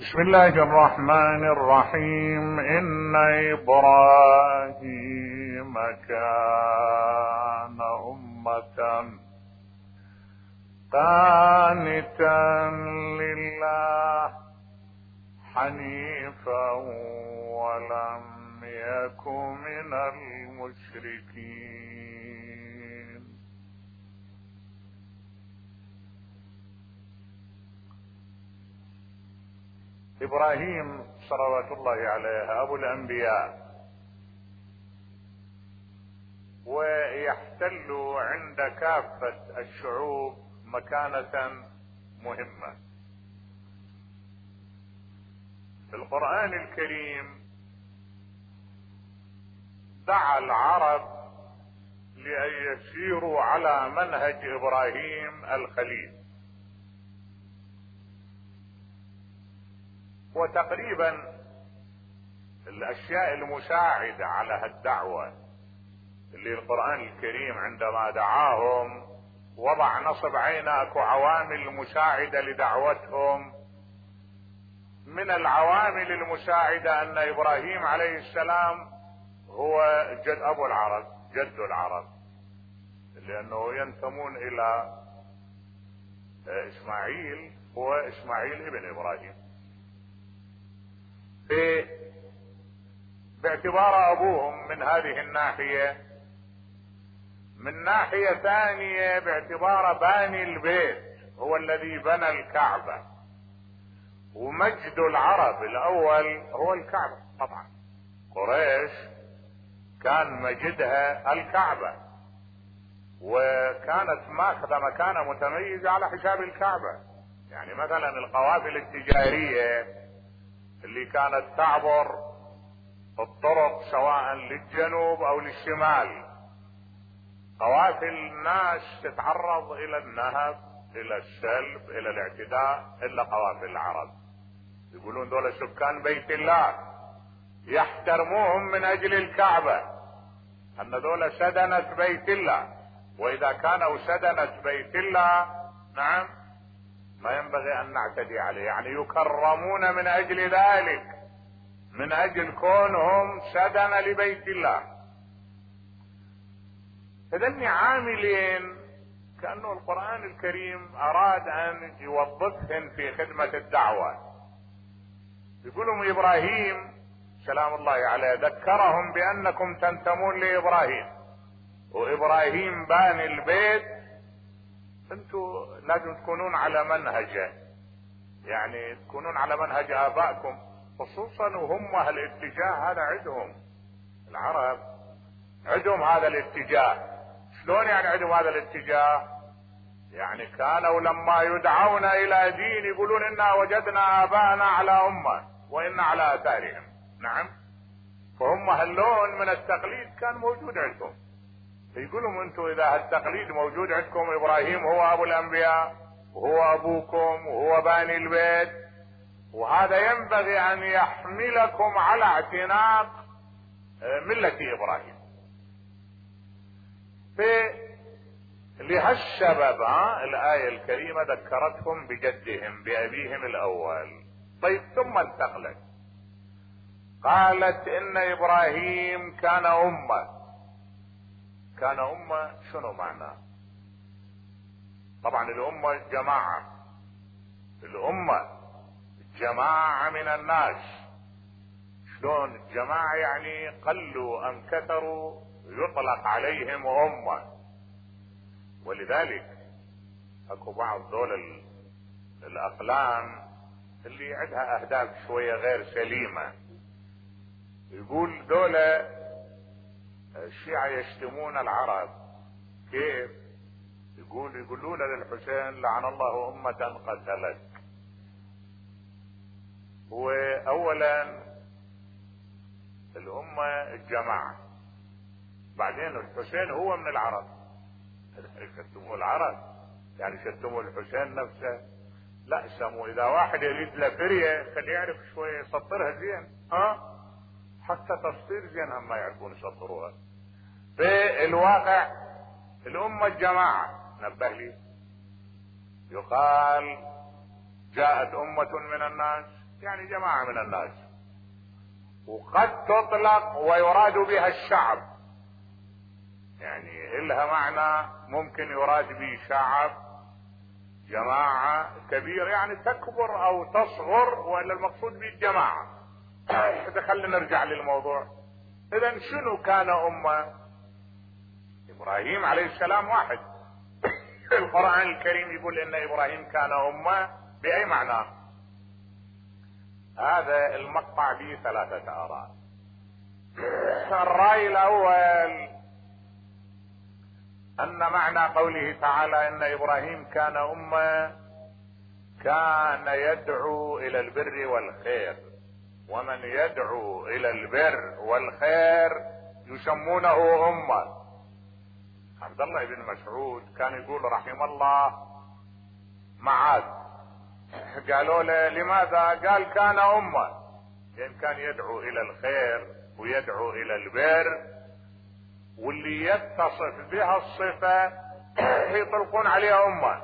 بسم الله الرحمن الرحيم. إن إبراهيم كان أمة قانتا لله حنيفا ولم يك من المشركين. إبراهيم صلوات الله عليه أبو الأنبياء، ويحتل عند كافة الشعوب مكانة مهمة. في القرآن الكريم دعا العرب لأن يسيروا على منهج إبراهيم الخليل، وتقريبا الاشياء المساعدة على هالدعوة اللي القرآن الكريم عندما دعاهم وضع نصب عينك وعوامل مساعدة لدعوتهم. من العوامل المساعدة ان ابراهيم عليه السلام هو جد ابو العرب، جد العرب، لانه ينتمون الى اسماعيل، هو اسماعيل ابن ابراهيم. باعتبار ابوهم من هذه الناحية. من ناحية ثانية باعتبار باني البيت هو الذي بنى الكعبة، ومجد العرب الاول هو الكعبة. طبعا قريش كان مجدها الكعبة، وكانت ماخذة مكانة متميزة على حساب الكعبة. يعني مثلا القوافل التجارية اللي كانت تعبر الطرق سواء للجنوب او للشمال، قوافل الناس تتعرض الى النهب، الى السلب، الى الاعتداء، الا قوافل العرب. يقولون دول سكان بيت الله، يحترموهم من اجل الكعبة، ان دول سدنة بيت الله، واذا كانوا سدنة بيت الله نعم ما ينبغي ان نعتدي عليه. يعني يكرمون من اجل ذلك، من اجل كونهم سدن لبيت الله. هذين عاملين كأنه القرآن الكريم اراد ان يوظفهم في خدمة الدعوة. يقولون ابراهيم سلام الله عليه ذكرهم بانكم تنتمون لابراهيم، وابراهيم باني البيت، انتوا لازم تكونون على منهجه، يعني تكونون على منهج ابائكم، خصوصا وهم هالاتجاه هذا عندهم. العرب عندهم هذا الاتجاه. شلون يعني عندهم هذا الاتجاه؟ يعني كانوا لما يدعون الى دين يقولون انا وجدنا اباءنا على امه وانا على اثارهم. نعم، فهم هاللون من التقليد كان موجود عندهم. يقولون انتم اذا هالتقليد موجود عندكم، ابراهيم هو ابو الانبياء وهو ابوكم وهو باني البيت، وهذا ينبغي ان يحملكم على اعتناق ملة ابراهيم. لهالسبب الآية الكريمة ذكرتهم بجدهم بأبيهم الأول. طيب ثم انتقلت قالت إن إبراهيم كان أمة. كان أمة شنو معناه؟ طبعا الأمة جماعة، الأمة جماعة من الناس. شلون الجماعة؟ يعني قلوا أم كثروا يطلق عليهم أمة. ولذلك اكو بعض دول الافلام اللي عندها اهداف شوية غير سليمة، يقول دول الشيعة يشتمون العرب. كيف؟ يقولون للحسين لعن الله امة قتلت. واولا الامة الجماعة، بعدين الحسين هو من العرب. شتموا العرب يعني شتموا الحسين نفسه؟ لا، سموا اذا واحد يريد له فرية خليه يعرف شوية يسطرها زين، حتى تسطير زين هم ما يعرفون يسطروها. في الواقع الامة الجماعة. نبه لي، يقال جاءت امة من الناس يعني جماعة من الناس. وقد تطلق ويراد بها الشعب، يعني إلها معنى ممكن يراد به شعب، جماعة كبيرة يعني تكبر او تصغر، وإلا المقصود به الجماعة. خلينا نرجع للموضوع. اذا شنو كان أمة؟ ابراهيم عليه السلام واحد. القرآن الكريم يقول ان ابراهيم كان أمة، بأي معنى؟ هذا المقطع به 3 آراء. الرأي الاول ان معنى قوله تعالى ان ابراهيم كان أمة، كان يدعو الى البر والخير، ومن يدعو الى البر والخير يسمونه أمة. عبد الله بن مسعود كان يقول رحم الله معاذ، قالوا له لماذا؟ قال كان أمة، لأن كان يدعو الى الخير ويدعو الى البر، واللي يتصف بها الصفة يطلقون عليها أمة.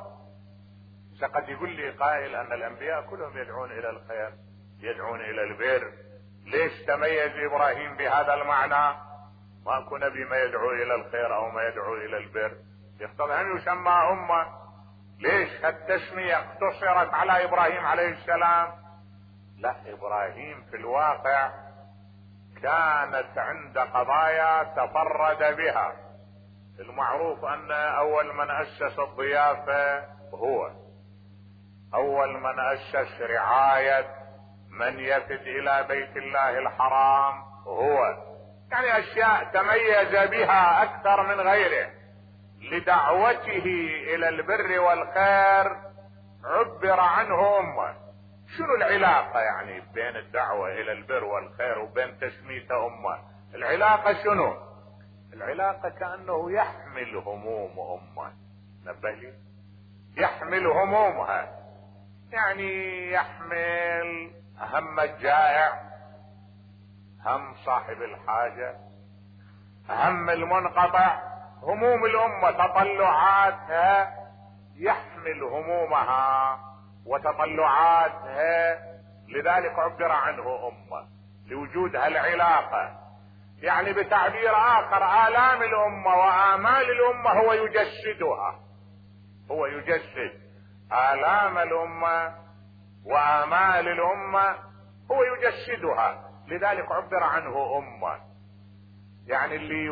قد يقول لي قائل ان الانبياء كلهم يدعون الى الخير، يدعون الى البر، ليش تميز ابراهيم بهذا المعنى؟ ماكو نبي ما يدعو الى الخير او ما يدعو الى البر، يقتضي ان يسمى أمة. ليش التسمية اقتصرت على ابراهيم عليه السلام؟ لا، ابراهيم في الواقع كانت عند قضايا تفرد بها. المعروف ان اول من اسس الضيافة هو، اول من اسس رعاية من يفد الى بيت الله الحرام هو، يعني اشياء تميز بها اكثر من غيره. لدعوته الى البر والخير عبر عنه أمة. شنو العلاقة يعني بين الدعوة الى البر والخير وبين تسميته أمة؟ العلاقة شنو؟ العلاقة كأنه يحمل هموم أمة. نبه لي، يحمل همومها، يعني يحمل هم الجائع، هم صاحب الحاجة، هم المنقطع، هموم الأمة، تطلعاتها، يحمل همومها وتطلعاتها. لذلك عبر عنه أمة لوجودها العلاقة. يعني بتعبير آخر آلام الأمة وآمال الأمة هو يجسدها، هو يجسد آلام الأمة وآمال الأمة، هو يجسدها. لذلك عبر عنه أمة. يعني اللي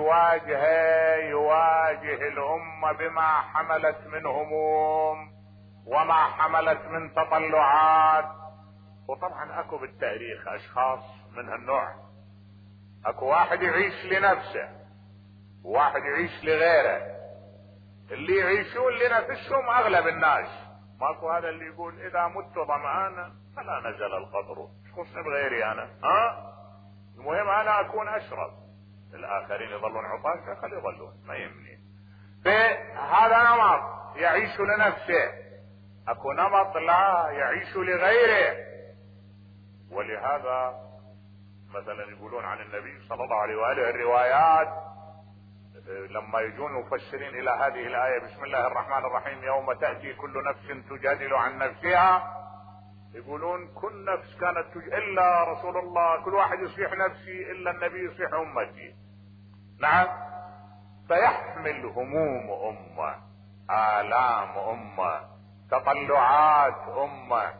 يواجه الأمة بما حملت من هموم وما حملت من تطلعات. وطبعا اكو بالتاريخ اشخاص من هالنوع، اكو واحد يعيش لنفسه وواحد يعيش لغيره. اللي يعيشون لنفسهم اغلب الناس، ماكو هذا اللي يقول اذا مت ظمآنا فلا نزل القطر، ايش خصني بغيري انا؟ المهم انا اكون اشرب، الاخرين يظلون عطاشة خلي يظلون، ما يهمني. فهذا نمط يعيش لنفسه. اكو نمط لا يعيش لغيره. ولهذا مثلا يقولون عن النبي صلى الله عليه وآله الروايات، لما يجون مفسرين الى هذه الآية بسم الله الرحمن الرحيم يوم تأتي كل نفس تجادل عن نفسها، يقولون كل نفس كانت الا رسول الله، كل واحد يصيح نفسي الا النبي يصيح امتي. نعم، فيحمل هموم امة، آلام امة، تطلعات امة.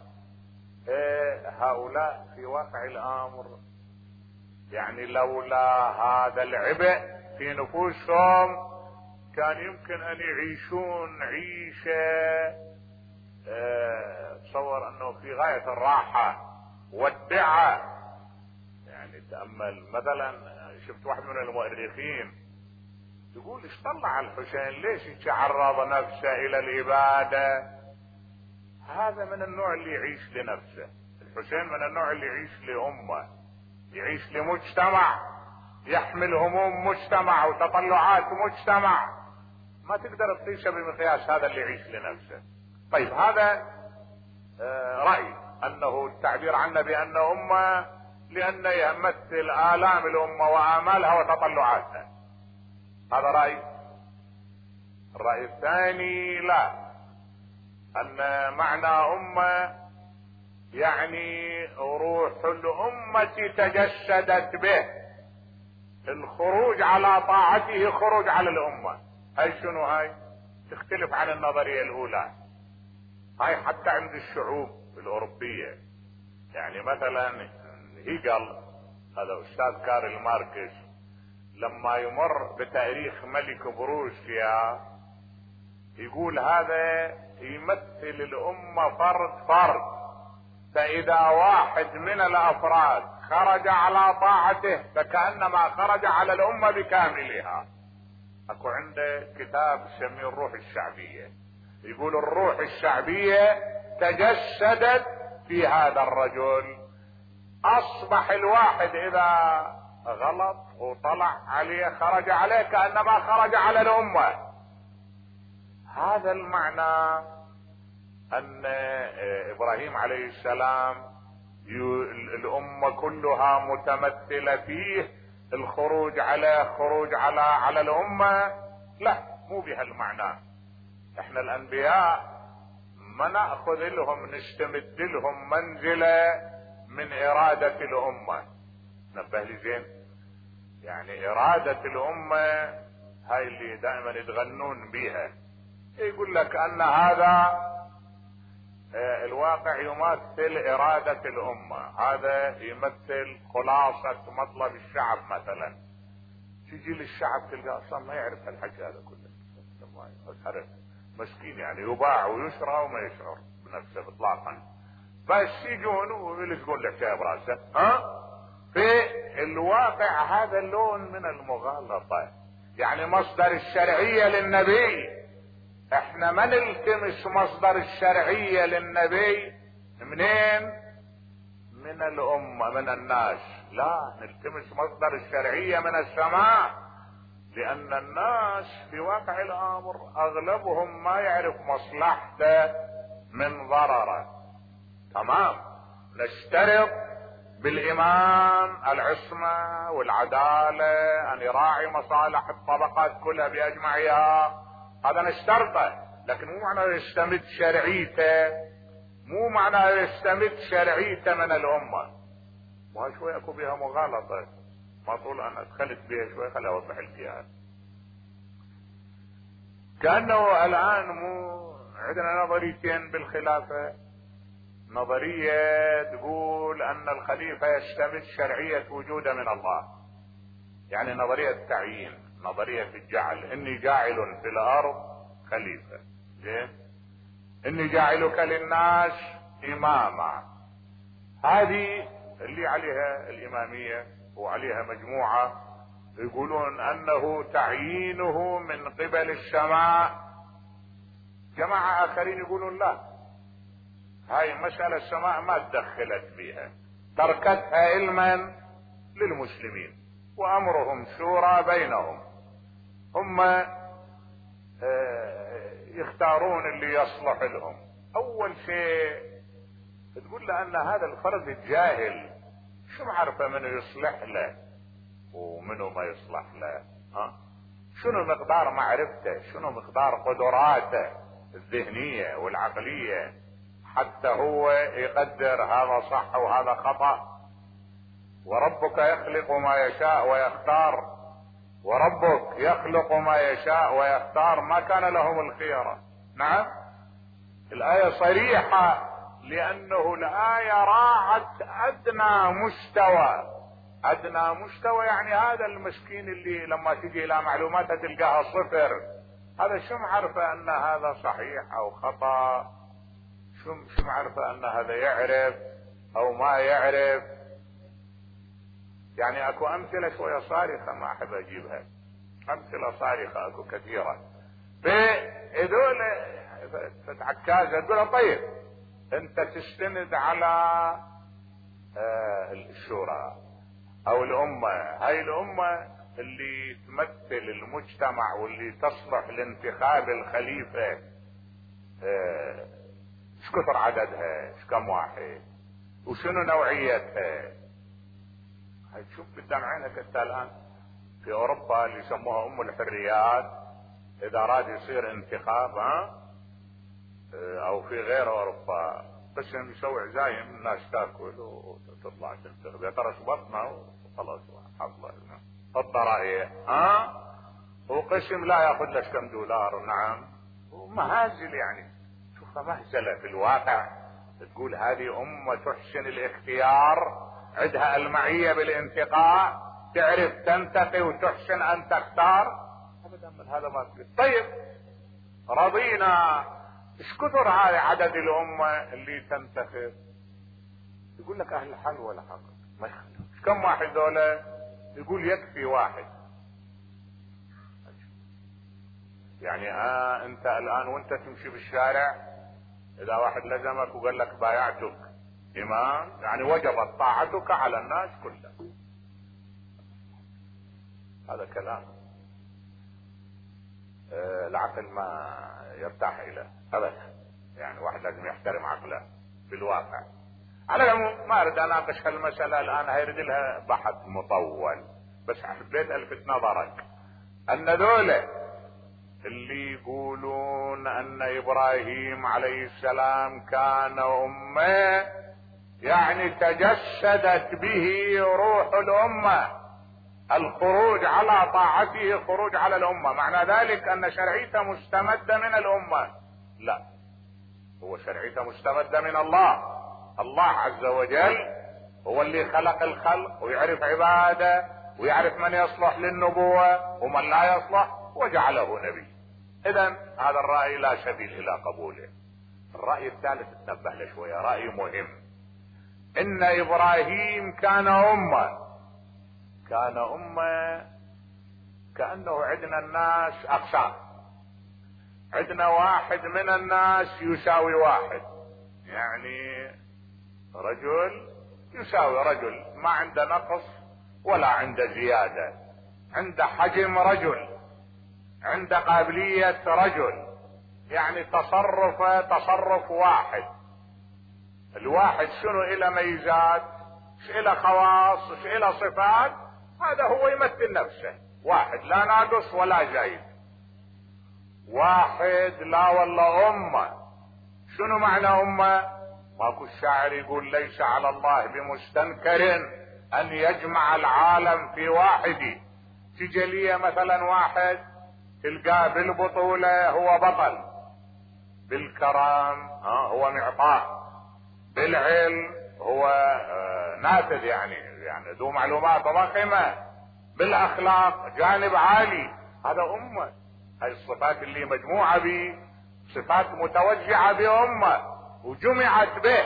هؤلاء في واقع الامر يعني لولا هذا العبء في نفوسهم كان يمكن ان يعيشون عيشة تصور انه في غاية الراحة والدعة. يعني تأمل مثلا، شفت واحد من المؤرخين يقول ايش طلع الحسين ليش يتعرض نفسه الى الابادة؟ هذا من النوع اللي يعيش لنفسه. الحسين من النوع اللي يعيش لأمة، يعيش لمجتمع، يحمل هموم مجتمع وتطلعات مجتمع. ما تقدر تقيسه بمقياس هذا اللي يعيش لنفسه. طيب هذا رأي انه التعبير عنه بانه أمة لانه يمثل آلام الأمة وآمالها وتطلعاتها. هذا رأي. الرأي الثاني لا، ان معنى أمة يعني روح الأمة تجسدت به. الخروج على طاعته خروج على الأمة. هاي شنو هاي؟ تختلف عن النظرية الأولى. هاي حتى عند الشعوب الأوروبية. يعني مثلا هيجل، هذا أستاذ كارل ماركس، لما يمر بتاريخ ملك بروسيا يقول هذا يمثل الأمة فرد فرد، فإذا واحد من الأفراد خرج على طاعته فكأنما خرج على الأمة بكاملها. أكو عنده كتاب سميه الروح الشعبية، يقول الروح الشعبية تجسدت في هذا الرجل، أصبح الواحد إذا غلط وطلع عليه خرج عليه كأنما خرج على الأمة. هذا المعنى أن إبراهيم عليه السلام الأمة كلها متمثلة فيه، الخروج عليه خروج على الأمة. لا، مو بهالمعنى. احنا الأنبياء ما نأخذ لهم نستمد لهم منزلة من إرادة الأمة. نبه لي زين، يعني إرادة الأمة هاي اللي دائما يتغنون بيها، يقول لك أن هذا الواقع يمثل إرادة الأمة، هذا يمثل خلاصة مطلب الشعب. مثلا تجي للشعب تلقى أصلا ما يعرف الحكي هذا كله، مسكين يعني يباع ويشرى وما يشعر بنفسه إطلاقا، بس يجون ويلزقون الحكاية براسه. في الواقع هذا اللون من المغالطة. يعني مصدر الشرعية للنبي، احنا ما نلتمس مصدر الشرعية للنبي منين؟ من الأمة، من الناس. لا، نلتمس مصدر الشرعية من السماء، لأن الناس في واقع الأمر أغلبهم ما يعرف مصلحته من ضرره. تمام، نشترط بالإمام العصمة والعدالة، أن يراعي مصالح الطبقات كلها بأجمعها، هذا نشترطه، لكن مو معنى يستمد شرعيته، مو معنى يستمد شرعيته من الأمة. وهي شوي أكو بها مغالطة، ما طول أنا دخلت بها شوي، خلي أوضح لك إياها. كأنه الآن مو عندنا نظريتين بالخلافة. نظرية تقول أن الخليفة يستمد شرعية وجوده من الله، يعني نظرية التعيين، نظرية الجعل، إني جاعل في الأرض خليفة، زين، إني جاعلك للناس إماما. هذه اللي عليها الإمامية وعليها مجموعة يقولون أنه تعيينه من قبل السماء. جماعة آخرين يقولون لا، هاي مسألة السماء ما تدخلت فيها، تركتها علما للمسلمين وأمرهم شورى بينهم، هم يختارون اللي يصلح لهم. أول شيء تقول له أن هذا الفرد الجاهل شو معرفة منه يصلح له ومنه ما يصلح له؟ شنو مقدار معرفته، شنو مقدار قدراته الذهنية والعقلية حتى هو يقدر هذا صح وهذا خطأ؟ وربك يخلق ما يشاء ويختار، وربك يخلق ما يشاء ويختار، ما كان لهم الخيرة. نعم، الآية صريحة، لأنه الآية راعت أدنى مستوى. أدنى مستوى يعني هذا المسكين اللي لما تجي إلى معلوماته تلقاها صفر، هذا شو معرفة أن هذا صحيح أو خطأ؟ شو معرفة أن هذا يعرف أو ما يعرف؟ يعني أكو أمثلة شوية صارخة ما أحب أجيبها، أمثلة صارخة أكو كثيرة. فهذول فتعكازة تقول طيب أنت تستند على الشورى أو الأمة، هاي الأمة اللي تمثل المجتمع واللي تصلح لانتخاب الخليفة، ايش كثر عددها، ايش كم واحد، وشنو نوعيتها؟ هاي تشوف قدام عينك انت الان في اوروبا اللي يسموها ام الحريات، اذا اراد يصير انتخاب او في غير اوروبا قسم يسوي عزايم الناس تاكل وتطلع تنتخب، يا ترى شبطنا وخلاص حصل قد رأيه. وقسم لا ياخذ لك كم دولار. نعم، ومهازل يعني. شوف مهزلة في الواقع. تقول هذه أمة تحسن الاختيار، عندها المعية بالانتقاء، تعرف تنتقي وتحسن أن تختار. أبدا من هذا ما تقول. طيب رضينا، ايش كثر هذا عدد الأمة اللي تنتخب؟ يقول لك أهل الحل ولا حق، ما يخلوش. كم واحد دولة؟ يقول يكفي واحد. يعني انت الآن وانت تمشي بالشارع، إذا واحد لزمك وقال لك بايعتك إمام، يعني وجبت طاعتك على الناس كلها. هذا كلام العقل ما يرتاح إليه أبدا. يعني واحد لازم يحترم عقله بالواقع. على العموم ما أريد أناقش هالمسألة الآن، هيرد لها بحث مطول، بس حبيت ألفت نظرك أن ذولا اللي يقولون أن إبراهيم عليه السلام كان أمة، يعني تجسدت به روح الأمة، الخروج على طاعته خروج على الأمة. معنى ذلك أن شرعيته مستمدة من الأمة؟ لا، هو شرعيته مستمدة من الله. الله عز وجل هو اللي خلق الخلق ويعرف عباده ويعرف من يصلح للنبوة ومن لا يصلح وجعله نبي. إذا هذا الرأي لا سبيل إلى قبوله. الرأي الثالث تنبه له شوية، رأي مهم. إن إبراهيم كان أمة. كان أمة كأنه عندنا الناس أقسام. عندنا واحد من الناس يساوي واحد، يعني رجل يساوي رجل، ما عنده نقص ولا عنده زيادة، عنده حجم رجل، عنده قابلية رجل، يعني تصرف واحد. الواحد شنو إلى ميزات، إلى خواص، إلى صفات، هذا هو يمثل نفسه. واحد لا ناقص ولا زايد. واحد لا والله أمة. شنو معنى أمة؟ ماكو الشاعر يقول ليس على الله بمستنكر أن يجمع العالم في واحد. تجلية مثلا واحد تلقاه بالبطولة هو بطل، بالكرم هو معطاء، بالعلم هو نافذ، يعني ذو معلومات ضخمة، بالاخلاق جانب عالي. هذا امة. هاي الصفات اللي مجموعة به، صفات متوزعة بأمة وجمعت به.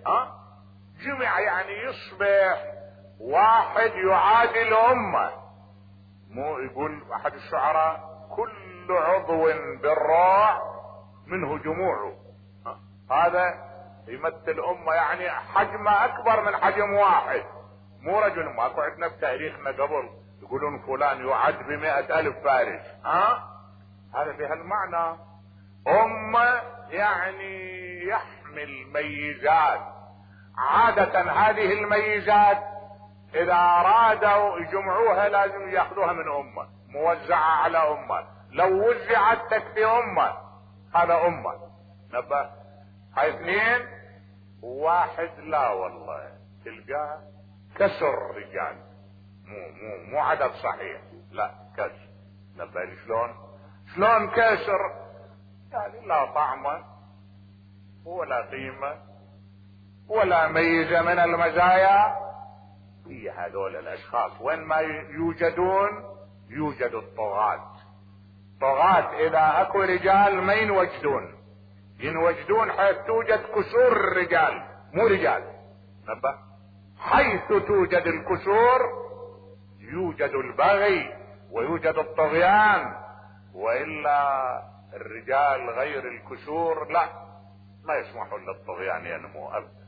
جمع يعني يصبح واحد يعادل أمة. مو يقول احد الشعراء كل عضو بالروع منه جموعه. هذا يمثل أمة، يعني حجمه أكبر من حجم واحد، مو رجل. ماكو عندنا بتاريخنا قبل يقولون فلان يعد ب100,000 فارس. هذا بهالمعنى. أمة يعني يحمل ميزات. عادة هذه الميزات إذا أرادوا يجمعوها لازم يأخذوها من أمة موزعة على أمة. لو وزعت تكفي أمة. هذا أمة. نبه. هاي اثنين. واحد لا والله تلقاه كسر رجال، مو عدد صحيح، لا كسر. نبه شلون كسر؟ يعني لا طعمه ولا قيمة ولا ميزة من المزايا. هي هذول الاشخاص وين ما يوجدون يوجد الطغاة. طغاة اذا اكو رجال ما ينوجدون حيث توجد كسور الرجال، مو رجال. نبه. حيث توجد الكسور يوجد البغي ويوجد الطغيان، والا الرجال غير الكسور لا، ما يسمحون للطغيان ينمو ابدا.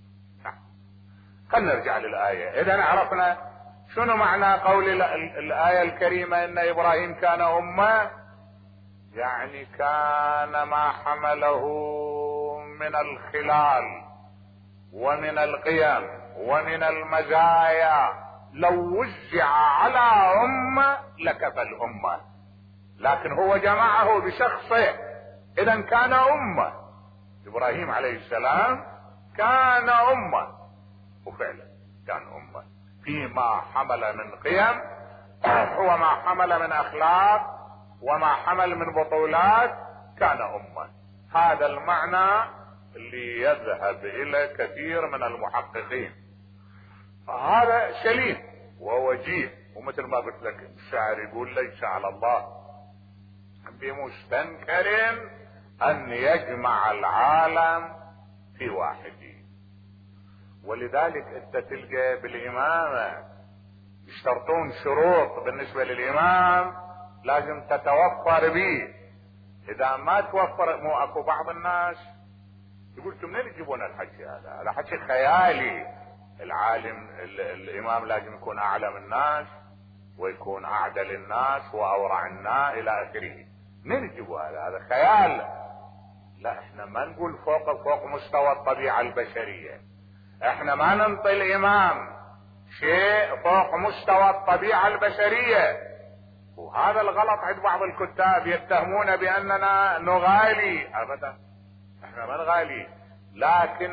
خلينا نرجع للآية. اذا عرفنا شنو معنى قول الآية الكريمة ان ابراهيم كان أمة، يعني كان ما حمله من الخلال ومن القيم ومن المزايا لو وزع على أمة لكفى الأمة، لكن هو جمعه بشخصه. اذا كان أمة. ابراهيم عليه السلام كان أمة، وفعلا كان أمة فيما حمل من قيم وما حمل من أخلاق وما حمل من بطولات، كان أمة. هذا المعنى اللي يذهب إلى كثير من المحققين. هذا شليل ووجيه، ومثل ما قلت لك الشاعر يقول ليس على الله بمستنكر أن يجمع العالم في واحد. ولذلك انت تلقى بالإمامة يشترطون شروط بالنسبة للإمام لازم تتوفر به. إذا ما توفر، مو أكو بعض الناس يقول منين يجيبون الحكي هذا؟ هذا حكي خيالي. العالم الإمام لازم يكون أعلم الناس ويكون أعدل الناس وأورع الناس إلى آخره. منين يجيبوا هذا خيال. لا، احنا ما نقول فوق مستوى الطبيعة البشرية. احنا ما ننطي الإمام شيء فوق مستوى الطبيعة البشرية. وهذا الغلط عند بعض الكتاب، يتهمون بأننا نغالي. أبدا، احنا ما نغالي، لكن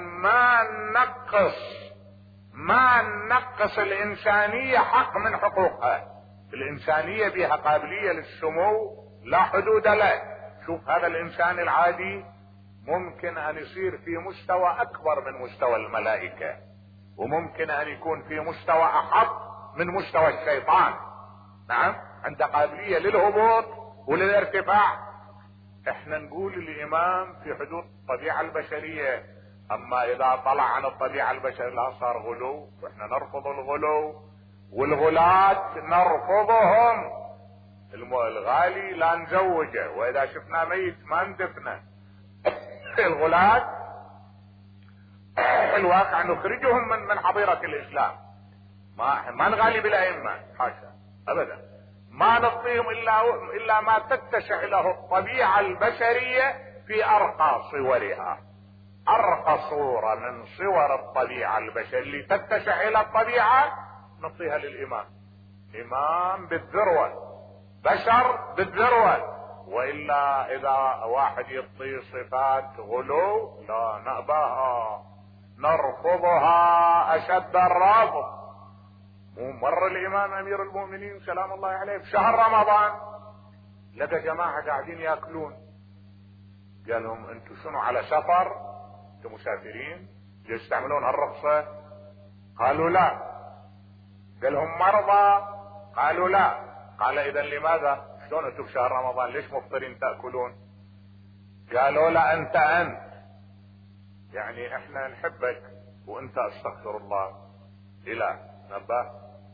ما ننقص الإنسانية حق من حقوقها. الإنسانية بها قابلية للسمو لا حدود له. شوف هذا الإنسان العادي ممكن أن يصير في مستوى أكبر من مستوى الملائكة، وممكن أن يكون في مستوى أحط من مستوى الشيطان. نعم، عنده قابلية للهبوط وللارتفاع. احنا نقول الإمام في حدود الطبيعة البشرية، أما إذا طلع عن الطبيعة البشرية لا صار غلو، واحنا نرفض الغلو، والغلاة نرفضهم. الغالي لا نزوجه، وإذا شفنا ميت ما ندفنه. الغلاة الواقع نخرجهم من حظيرة الإسلام. ما نغالي بالأئمة، حاشا أبدا. ما نعطيهم إلا ما تتسع له الطبيعة البشرية في أرقى صورها. أرقى صورة من صور الطبيعة البشرية اللي تتسع إلى الطبيعة نعطيها للإمام. إمام بالذروة، بشر بالذروة. وإلا إذا واحد يعطي صفات غلو لا نأباها، نرفضها أشد الرفض. مر الإمام أمير المؤمنين سلام الله عليه في شهر رمضان، لقى جماعة قاعدين يأكلون. قال لهم انتم شنو على سفر؟ انتم مسافرين يستعملون هالرخصة؟ قالوا لا. قال لهم مرضى؟ قالوا لا. قال إذا لماذا؟ شلون انتم في شهر رمضان ليش مفطرين تأكلون؟ قالوا لا أنت يعني احنا نحبك وانت استغفر الله. إله نبه.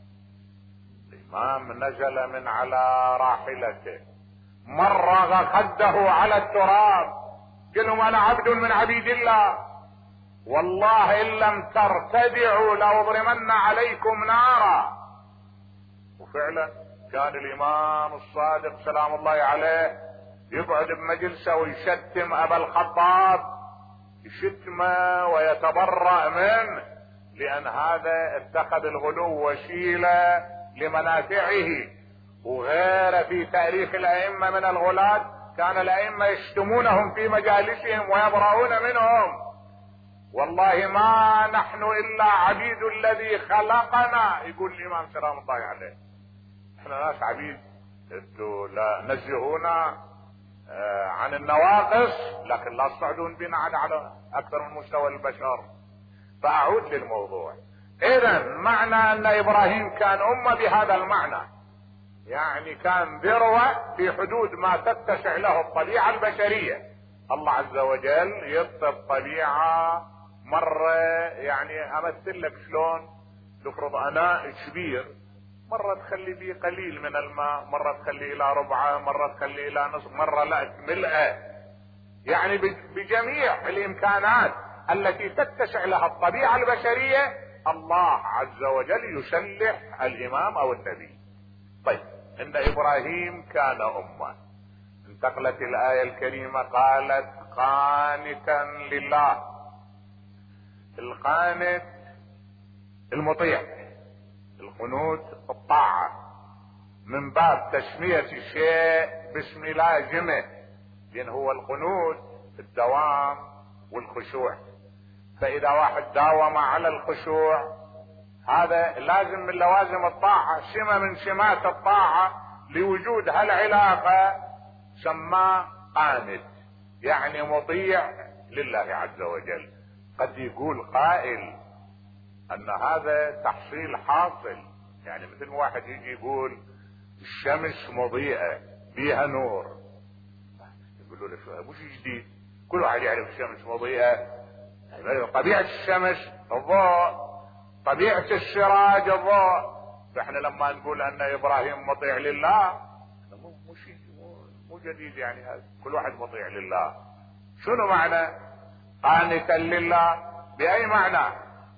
الإمام نزل من على راحلته، مرغ خده على التراب، قال لهم أنا عبد من عبيد الله، والله إن لم ترتدعوا لأضرمن عليكم نارا. وفعلا كان الإمام الصادق سلام الله عليه يقعد بمجلسه ويشتم أبا الخطاب، يشتمه ويتبرأ منه، لأن هذا اتخذ الغلو وسيلة لمنافعه. وغير في تاريخ الأئمة من الغلاة كان الأئمة يشتمونهم في مجالسهم ويبرؤون منهم. والله ما نحن إلا عبيد الذي خلقنا، يقول الإمام سلام الله عليه. احنا ناس عبيد، انتوا لا نزهونا عن النواقص، لكن لا تصعدون بنا على أكثر من مستوى البشر. فأعود للموضوع. إذا معنى أن إبراهيم كان أمة بهذا المعنى، يعني كان ذروة في حدود ما تتسع له الطبيعة البشرية. الله عز وجل يعطي الطبيعة مرة، يعني أمثل لك شلون تفرض أناء كبير، مرة تخلي فيه قليل من الماء، مرة تخلي إلى ربعه، مرة تخلي إلى نصف، مرة لا تملئه. يعني بجميع الإمكانات التي تتسع لها الطبيعة البشرية الله عز وجل يسلح الإمام أو النبي. طيب، إن إبراهيم كان أمة. انتقلت الآية الكريمة قالت قانتا لله. القانت المطيع، القنوت الطاعة، من باب تسمية الشيء باسم لازمه، لأن هو القنوت الدوام والخشوع. فاذا واحد داوم على الخشوع، هذا لازم من لوازم الطاعة، سمة من سمات الطاعة لوجود هالعلاقة، سماه قانت، يعني مطيع لله عز وجل. قد يقول قائل ان هذا تحصيل حاصل، يعني مثل واحد يجي يقول الشمس مضيئة بيها نور، يقولوا له شو مش جديد، كل واحد يعرف الشمس مضيئة، طبيعة الشمس الضوء، طبيعة السراج الضوء. فاحنا لما نقول ان ابراهيم مطيع لله، مو جديد، يعني هذا كل واحد مطيع لله. شنو معنى قانتا لله؟ باي معنى؟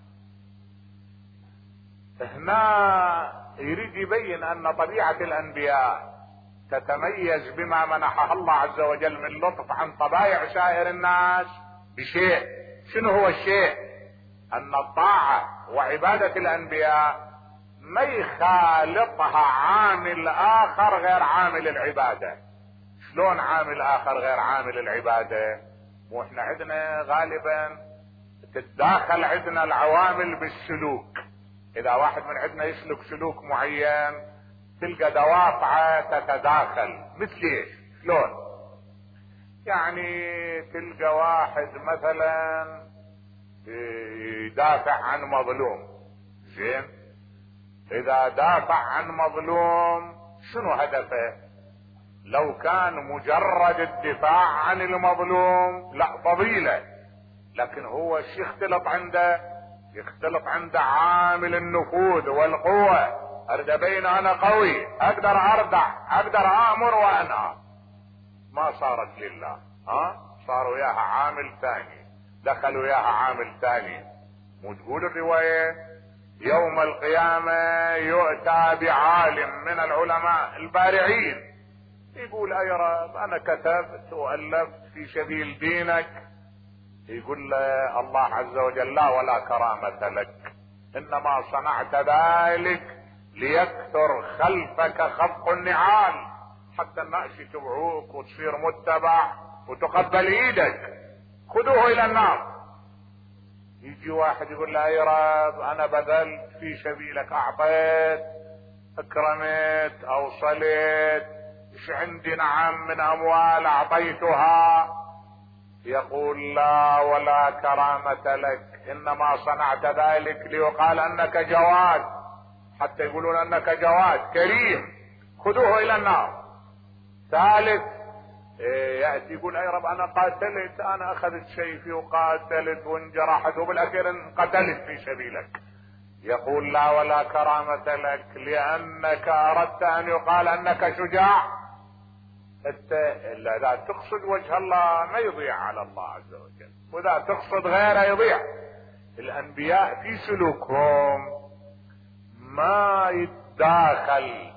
هنا يريد يبين ان طبيعة الانبياء تتميز بما منحها الله عز وجل من لطف عن طبائع سائر الناس بشيء. شنو هو الشيء؟ ان الطاعة وعبادة الانبياء ما يخالطها عامل اخر غير عامل العبادة. شلون عامل اخر غير عامل العبادة؟ واحنا عندنا غالبا تتداخل عندنا العوامل بالسلوك. اذا واحد من عندنا يسلك سلوك معين تلقى دوافعه تتداخل. مثل ايش؟ شلون؟ يعني تلقى واحد مثلا يدافع عن مظلوم، زين؟ اذا دافع عن مظلوم شنو هدفه؟ لو كان مجرد الدفاع عن المظلوم لا فضيلة، لكن هو شو يختلط عنده؟ يختلط عنده عامل النفوذ والقوة. اريد ابين انا قوي، اقدر اردع، اقدر امر وانهى. ما صارت لله، صار وياها عامل ثاني، دخل وياها عامل ثاني. وتقول الرواية يوم القيامة يؤتى بعالم من العلماء البارعين، يقول اي رب انا كتبت والفت في سبيل دينك، يقول له الله عز وجل لا ولا كرامة لك، انما صنعت ذلك ليكثر خلفك خفق النعال، حتى الناس يتبعوك وتصير متبع وتقبل ايدك، خذوه الى النار. يجي واحد يقول له يا رب انا بذلت في سبيلك، اعطيت، اكرمت، اوصلت، ايش عندي نعم من اموال اعطيتها، يقول لا ولا كرامة لك، انما صنعت ذلك ليقال انك جواد، حتى يقولون انك جواد كريم، خذوه الى النار. ثالث يأتي يقول اي رب انا قاتلت، انا اخذت سيفي وقاتلت وانجرحت وبالاخير قتلت في سبيلك، يقول لا ولا كرامة لك، لانك اردت ان يقال انك شجاع. انت اذا تقصد وجه الله ما يضيع على الله عز وجل، واذا تقصد غيره يضيع. الانبياء في سلوكهم ما يتداخل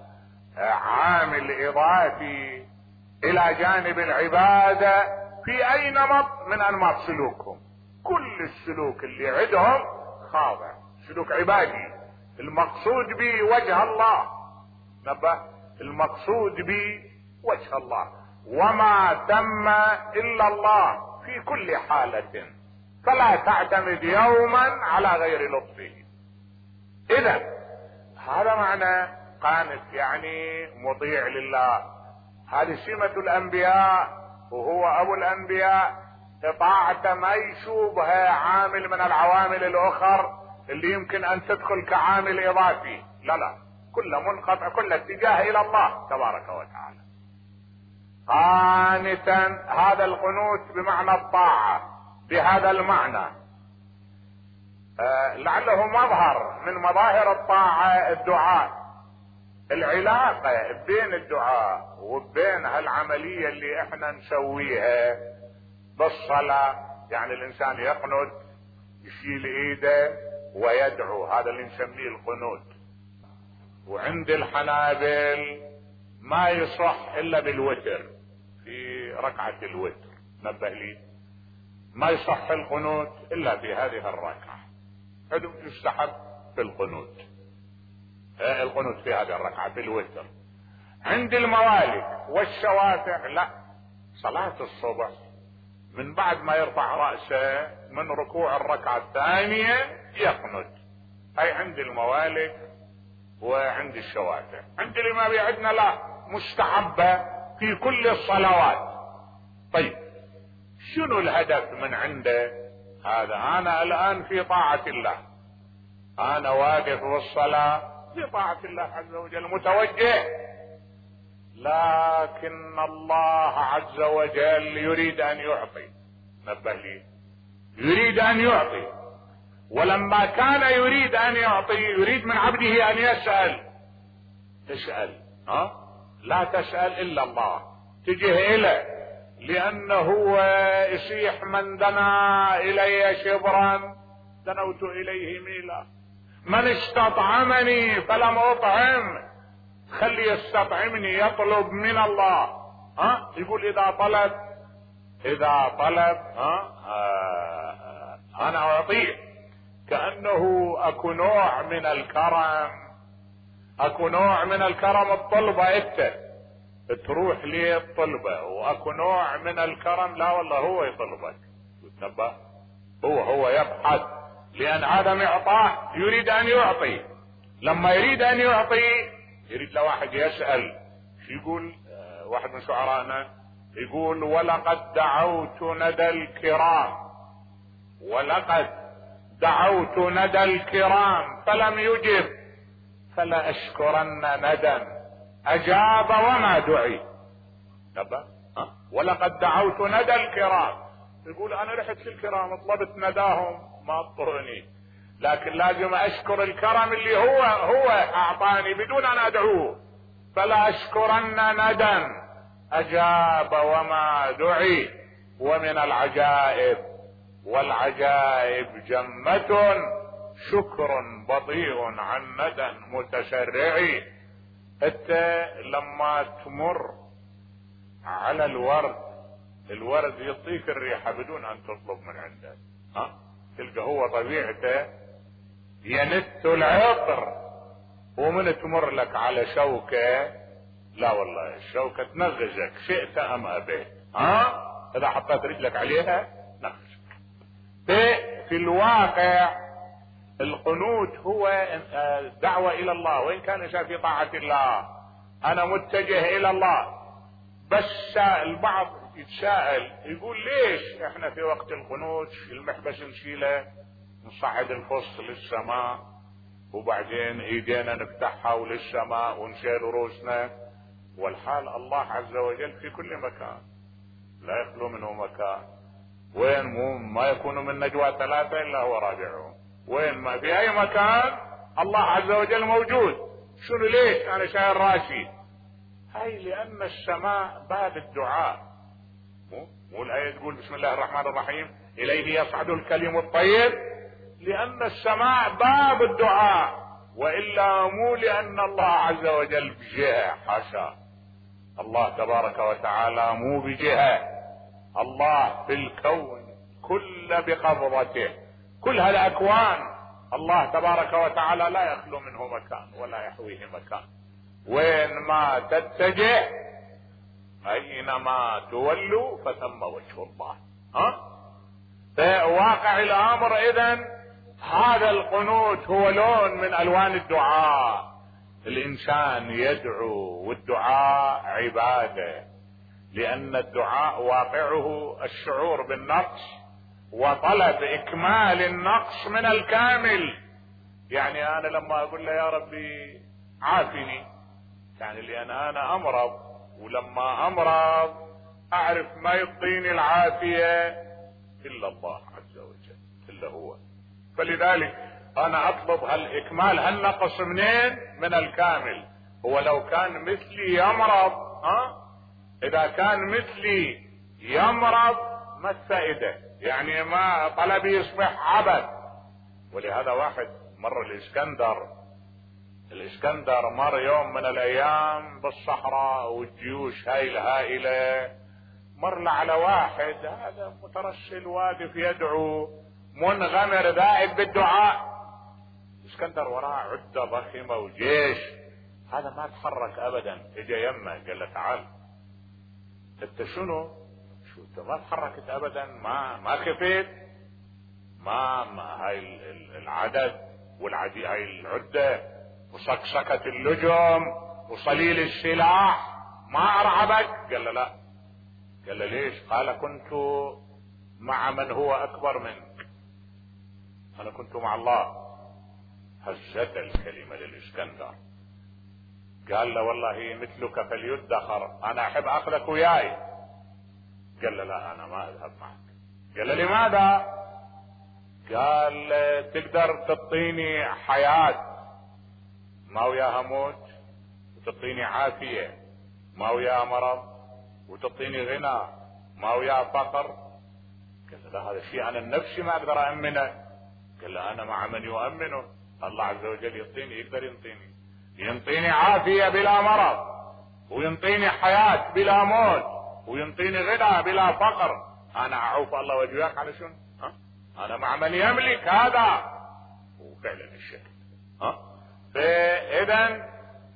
عامل اضافي الى جانب العبادة في اي نمط من انماط سلوكهم. كل السلوك اللي عندهم خاضع سلوك عبادي، المقصود به وجه الله، نبه، المقصود به وجه الله، وما تم الا الله في كل حالة، فلا تعتمد يوما على غير لطفه. اذا هذا معنى قانت، يعني مطيع لله. هذه سمة الانبياء، وهو ابو الانبياء. اطاعته ما يشوبها عامل من العوامل الاخر اللي يمكن ان تدخل كعامل اضافي، لا لا، كل منقطع، كل اتجاه الى الله تبارك وتعالى. قانتا، هذا القنوت بمعنى الطاعة بهذا المعنى. لعله مظهر من مظاهر الطاعة الدعاء. العلاقة بين الدعاء وبين هالعملية اللي احنا نسويها بالصلاة، يعني الانسان يقنت، يشيل ايده ويدعو، هذا اللي نسميه القنوت. وعند الحنابل ما يصح الا بالوتر، في ركعة الوتر، نبه لي، ما يصح القنوت الا في هذه الركعة، يستحب في القنوت، القنوت في هذه الركعة في الوتر. عند الموالد والشوافع لا، صلاة الصبح من بعد ما يرفع رأسه من ركوع الركعة الثانية يقنت. هاي عند الموالد وعند الشوافع. عند الإمام عندنا لا، مستحبة في كل الصلوات. طيب شنو الهدف من عنده هذا؟ أنا الآن في طاعة الله، أنا واقف بالصلاة في طاعة الله عز وجل متوجه، لكن الله عز وجل يريد أن يعطي. نبه لي، يريد أن يعطي، ولما كان يريد أن يعطي يريد من عبده أن يسأل. تسأل لا تسأل إلا الله، تجه إليه، لأنه هو يصيح من دنا إلي شبرا دنوت إليه ميلا، من استطعمني فلم أطعم خلي يستطعمني، يطلب من الله. يقول إذا طلب أنا أعطيه. كأنه أكو نوع من الكرم، أكو نوع من الكرم الطلبة أنت تروح لي الطلبة، وأكو نوع من الكرم لا والله هو يطلبك. تنبه، هو يبحث، لأن هذا معطاه يريد أن يعطي. لما يريد أن يعطي يريد لواحد يسأل. يقول واحد من شعرائنا يقول: ولقد دعوت ندى الكرام، ولقد دعوت ندى الكرام فلم يجب، فلا أشكرن ندى أجاب وما دعي. ولقد دعوت ندى الكرام، يقول أنا رحت للكرام طلبت نداهم ما اضطرني، لكن لازم أشكر الكرم اللي هو أعطاني بدون أن أدعوه. فلا أشكرن ندى أجاب وما دعي. ومن العجائب، والعجائب جمة، شكر بطيء عن ندى متسرع. انت لما تمر على الورد يعطيك الريحة بدون ان تطلب من عنده. تلقى هو طبيعته ينت العطر، ومن تمر لك على شوكة لا والله الشوكة تنغزك شئت ام ابيت. اذا حطيت رجلك عليها نغزك. في الواقع القنوت هو دعوة الى الله، وان كان في طاعة الله انا متجه الى الله. بس البعض يتساءل يقول ليش احنا في وقت القنوت المحبس نشيله نصعد الفص للسماء، وبعدين ايدينا نفتحها وللسماء ونشيل رؤوسنا، والحال الله عز وجل في كل مكان لا يخلو منه مكان. وين ما يكون من نجوى ثلاثة الا هو رابعهم، وين ما في اي مكان الله عز وجل موجود. شنو ليش انا شايل راسي؟ هاي لان السماء باب الدعاء. مو الايه تقول بسم الله الرحمن الرحيم اليه يصعد الكلم الطيب؟ لان السماء باب الدعاء، والا مو لان الله عز وجل بجهه، حاشا. الله تبارك وتعالى مو بجهه، الله في الكون كل بقبضته، كل هالاكوان الله تبارك وتعالى لا يخلو منه مكان ولا يحويه مكان. وين ما تتجه اينما تولوا فثم وجه الله. فواقع الامر اذن هذا القنوت هو لون من الوان الدعاء. الانسان يدعو، والدعاء عباده، لان الدعاء واقعه الشعور بالنقص وطلب اكمال النقص من الكامل. يعني انا لما اقول له يا ربي عافني، يعني لان انا امرض، ولما امرض اعرف ما يعطيني العافية الا الله عز وجل، الا هو. فلذلك انا اطلب هالاكمال، هالنقص منين؟ من الكامل. هو لو كان مثلي يمرض، اذا كان مثلي يمرض ما الفائدة؟ يعني ما طلبي يصبح عبث. ولهذا واحد مر الاسكندر مر يوم من الايام بالصحراء والجيوش هاي الهائلة، مر له على واحد هذا مترسل واقف يدعو منغمر ذائب بالدعاء. الاسكندر وراه عدة ضخمة وجيش، هذا ما تحرك ابدا. اجا يمه قال له تعال انت شنو شو انت ما تحركت ابدا، ما خفيت، ما هاي العدد هاي العدة وصكصكة اللجم وصليل السلاح ما ارعبك؟ قال له لا. قال له ليش؟ قال كنت مع من هو اكبر منك، انا كنت مع الله. هزت الكلمة للاسكندر، قال له والله مثلك فليدخر، انا احب اخذك وياي. قال له لا انا ما اذهب معك. قال له لماذا؟ قال تقدر تعطيني حياة ما وياها موت، وتعطيني عافية ما وياها مرض، وتعطيني غنى ما وياها فقر. قال له هذا شيء انا النفسي ما اقدر امنه. قال له انا مع من يؤمنه، الله عز وجل يعطيني، يقدر ينطيني عافية بلا مرض، وينطيني حياة بلا موت، وينطيني غنى بلا فقر. انا اعوف الله وجهك على شنو؟ انا مع من يملك هذا. وفعلا الشكل. فاذا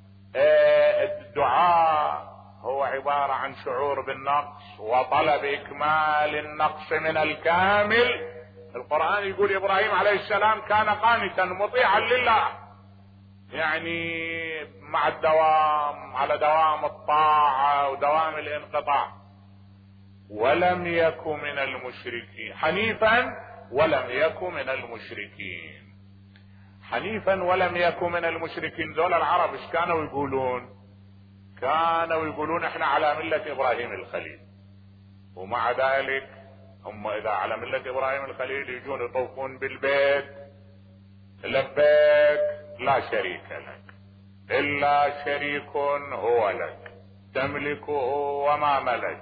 الدعاء هو عبارة عن شعور بالنقص وطلب اكمال النقص من الكامل. القرآن يقول ابراهيم عليه السلام كان قانتا مطيعا لله، يعني مع الدوام على دوام الطاعة ودوام الانقطاع. ولم يكن من المشركين، حنيفا ولم يكن من المشركين. حنيفا ولم يكن من المشركين، ذول العرب ايش كانوا يقولون؟ كانوا يقولون احنا على ملة ابراهيم الخليل. ومع ذلك هم اذا على ملة ابراهيم الخليل يجون يطوفون بالبيت لبيك لا شريك لك الا شريك هو لك تملكه وما ملك.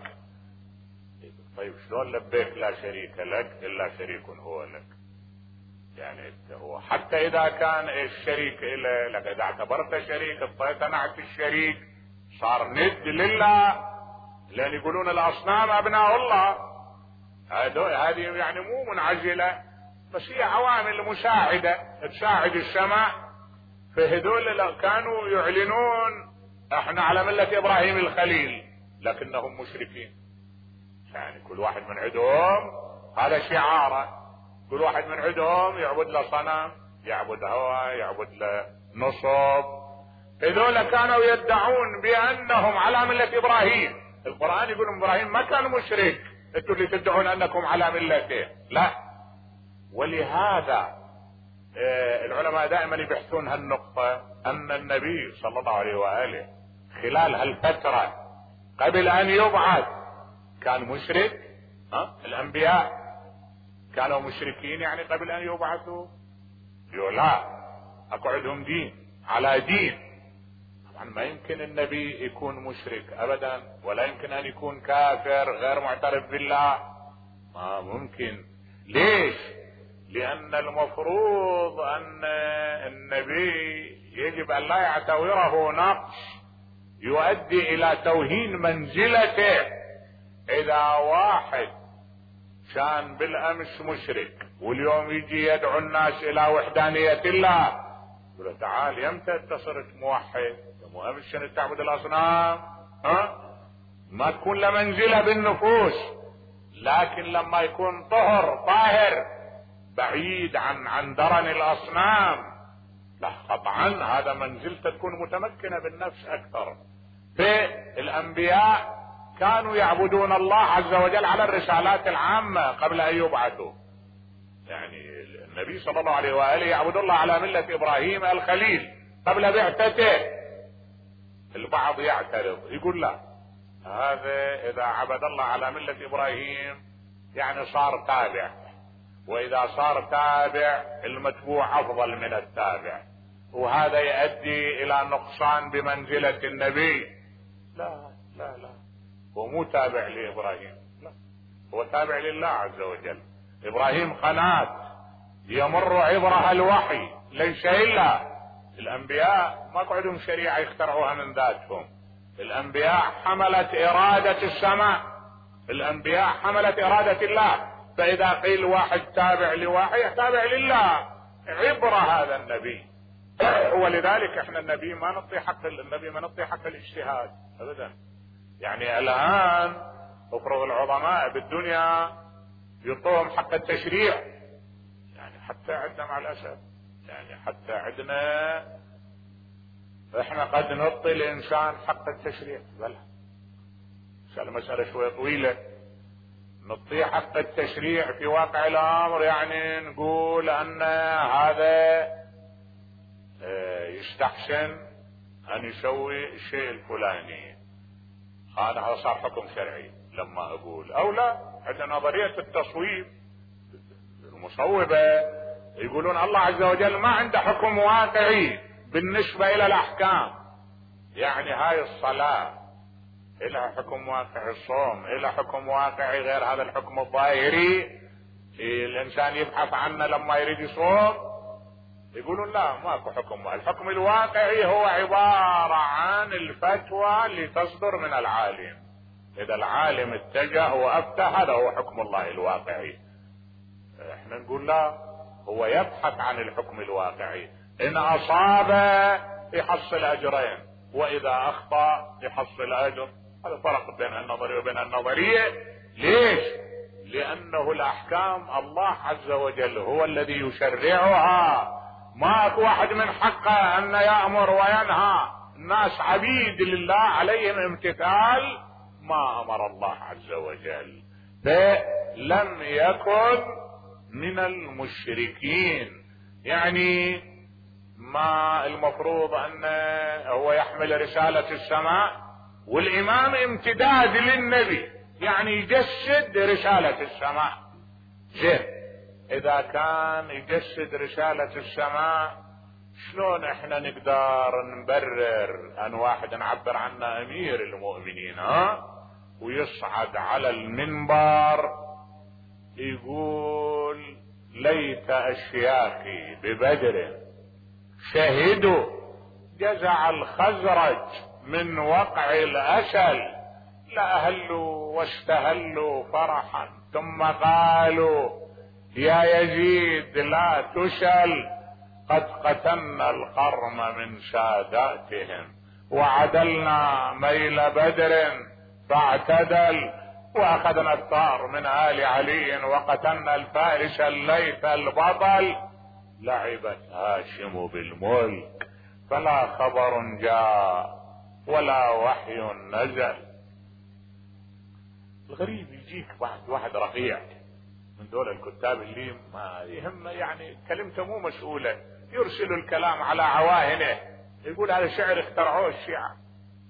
طيب شلون لبيك لا شريك لك الا شريك هو لك؟ يعني هو حتى اذا كان الشريك لك، اذا اعتبرت شريك اقتنعت الشريك صار ند لله، لان يقولون الاصنام ابناء الله. هذه يعني مو منعزلة، بس هي عوامل مساعدة تساعد السماء. فهذول كانوا يعلنون احنا على ملة ابراهيم الخليل لكنهم مشركين. يعني كل واحد من عندهم هذا شعاره، كل واحد من عندهم يعبد له صنم، يعبد هوى، يعبد له نصب. هذول كانوا يدعون بانهم على ملة ابراهيم. القرآن يقول ابراهيم ما كان مشرك، انتم اللي تدعون انكم على ملته. لا. ولهذا العلماء دائما يبحثون هالنقطة، ان النبي صلى الله عليه وآله خلال هالفترة قبل ان يبعث كان مشرك. الانبياء كانوا مشركين يعني قبل ان يبعثوا؟ لا، اكو عندهم دين على دين. طبعا ما يمكن النبي يكون مشرك ابدا، ولا يمكن ان يكون كافر غير معترف بالله، ما ممكن. ليش؟ لان المفروض ان النبي يجب ان لا يعتبره نقص يؤدي الى توهين منزلته. اذا واحد كان بالامس مشرك واليوم يجي يدعو الناس الى وحدانية الله، يقول له تعال يمتى انت صرت موحد؟ مو امس كنت تعبد الاصنام. ما تكون له منزلة بالنفوس. لكن لما يكون طاهر بعيد عن درن الاصنام، لا قطعا هذا منزلته تكون متمكنة بالنفس اكثر. فالانبياء كانوا يعبدون الله عز وجل على الرسالات العامة قبل ان يبعثوا. يعني النبي صلى الله عليه وآله يعبد الله على ملة ابراهيم الخليل قبل بعثته. البعض يعترض يقول لا، هذا اذا عبد الله على ملة ابراهيم يعني صار تابع، واذا صار تابع المتبوع افضل من التابع، وهذا يؤدي الى نقصان بمنزلة النبي. لا لا لا، هو مو تابع لابراهيم، لا، هو تابع لله عز وجل. ابراهيم قناة يمر عبرها الوحي، ليس الا. الانبياء ما عندهم شريعة يخترعوها من ذاتهم. الانبياء حملت ارادة السماء، الانبياء حملت ارادة الله. فاذا قيل واحد تابع لواحد تابع لله، عبرة هذا النبي. ولذلك احنا النبي ما نعطي حق الاجتهاد ابدا. يعني الان افرض العظماء بالدنيا يعطوهم حق التشريع، يعني حتى عندنا مع الاسف، يعني حتى عندنا احنا قد نعطي الانسان حق التشريع، بلى المسألة شوية طويلة، نعطيه حق التشريع في واقع الامر، يعني نقول ان هذا يستحسن ان يسوي الشيء الفلاني، هذا صار حكم شرعي. لما اقول او لا، عندنا نظرية التصويب، المصوبة يقولون الله عز وجل ما عنده حكم واقعي بالنسبة الى الاحكام، يعني هاي الصلاة إلها حكم واقعي، الصوم إلها حكم واقعي غير هذا الحكم الظاهري الإنسان يبحث عنه لما يريد يصوم. يقولون لا، ماكو حكم، الحكم الواقعي هو عبارة عن الفتوى اللي تصدر من العالم، إذا العالم اتجه وأفتى هذا هو حكم الله الواقعي. احنا نقول لا، هو يبحث عن الحكم الواقعي، إن أصاب يحصل أجرين، وإذا أخطأ يحصل أجر. هذا فرق بين النظرية وبين النظرية. ليش؟ لأنه الأحكام الله عز وجل هو الذي يشرعها، ما واحد من حقه أن يأمر وينهى، الناس عبيد لله عليهم امتثال ما أمر الله عز وجل، فلم يكن من المشركين. يعني ما المفروض أن هو يحمل رسالة السماء، والإمام امتداد للنبي، يعني يجسد رسالة السماء. زين، إذا كان يجسد رسالة السماء، شلون احنا نقدر نبرر أن واحد نعبر عنه أمير المؤمنين ويصعد على المنبر يقول ليت أشياخي ببدر شهدوا جزع الخزرج من وقع الأسل، لأهلوا واستهلوا فرحا، ثم قالوا يا يزيد لا تسل، قد قتلنا القرم من ساداتهم، وعدلنا ميل بدر فاعتدل، واخذنا الثار من آل علي، وقتلنا الفارس الليث البطل، لعبت هاشم بالملك، فلا خبر جاء ولا وحي نزل. الغريب يجيك واحد رقيع من دول الكتاب اللي ما يهم، يعني كلمته مو مسؤولة، يرسل الكلام على عواهنه، يقول هذا شعر اخترعوه الشيعة.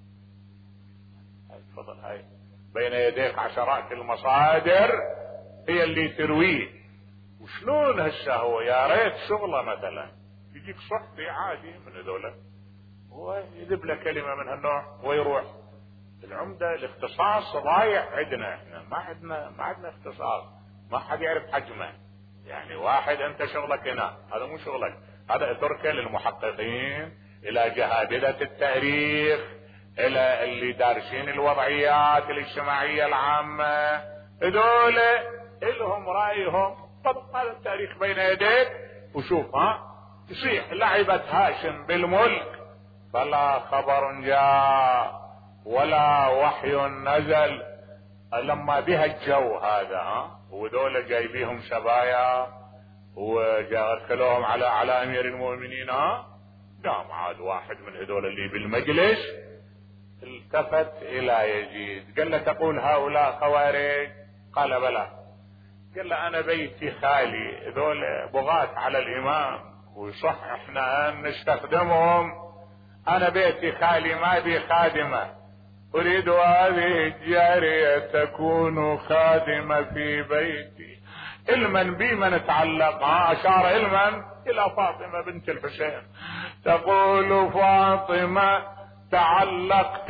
تفضل، هاي بين يديك عشرات المصادر هي اللي ترويه. وشلون هسه هو يا ريت شغله مثلا يجيك صحفي عادي من هذولا هو يذب له كلمة من هالنوع ويروح. العمدة الاختصاص ضايع عندنا، احنا ما عندنا اختصاص، ما حد يعرف حجمه. يعني واحد انت شغلك هنا، هذا مو شغلك، هذا اتركه للمحققين، الى جهابذة التاريخ، الى اللي دارسين الوضعيات الاجتماعية العامة، هذول الهم رأيهم. طب هذا التاريخ بين يديك وشوف يصيح لعبت هاشم بالملك، فلا خبر جاء ولا وحي نزل. لما بها الجو هذا وذول جايبيهم سبايا وجاكلوهم على امير المؤمنين، قام عاد واحد من هذول اللي بالمجلس التفت الى يزيد قال له تقول هؤلاء خوارج؟ قال بلى. قال له انا بيتي خالي، ذول بغاة على الامام ويصح احنا ان نستخدمهم، انا بيتي خالي ما بي خادمة، اريد هذه الجارية تكون خادمة في بيتي. علما بي من تعلق، اشار علما الى فاطمة بنت الحسين، تقول فاطمة تعلقت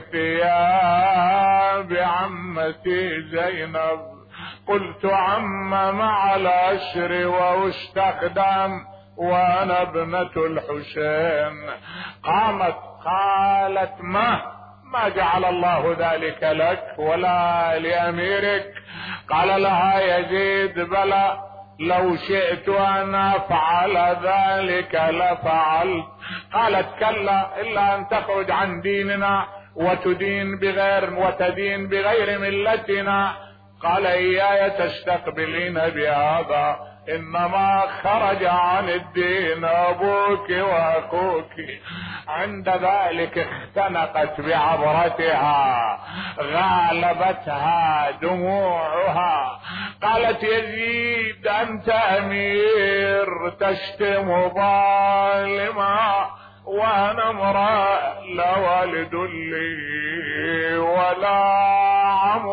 بثياب عمتي زينب، قلت عم مع العشر واستخدم وانا ابنة الحسين. قامت قالت ما جعل الله ذلك لك ولا لاميرك. قال لها يزيد بلى، لو شئت ان افعل ذلك لفعلت. قالت كلا الا ان تخرج عن ديننا وتدين بغير ملتنا. قال إياي تستقبلين بهذا، إنما خرج عن الدين أبوك وأخوك. عند ذلك اختنقت بعبرتها، غالبتها دموعها، قالت يزيد أنت أمير تشتم ظالما، وأنا امرأة لا والد لي ولا عم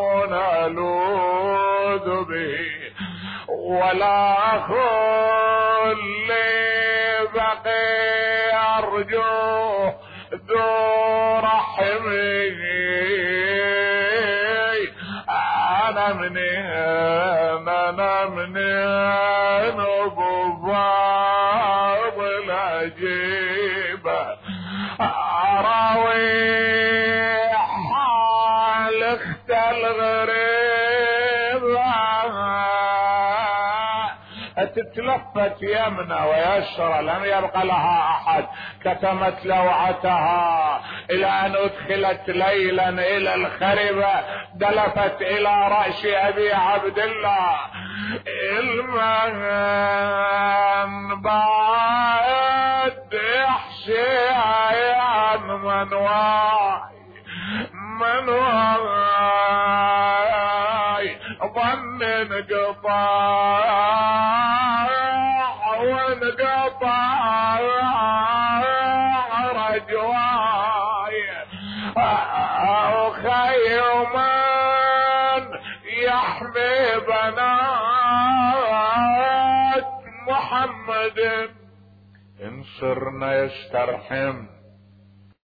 ألوذ به ولا أخ لي بقي أرجوه ذو رحمه. أنا منين أبو فاضل أجيبه، أراوي حال اخت الغريب، تتلفت يمنى ويسرى لم يبق لها احد. كتمت لوعتها الى ان ادخلت ليلا الى الخربة، دلفت الى رأس ابي عبد الله المن بعد يحشي عن من واي ظن انقطاع وانقطاع رجواي، خيما يحمي بنات محمد، إن صرنا يسترحم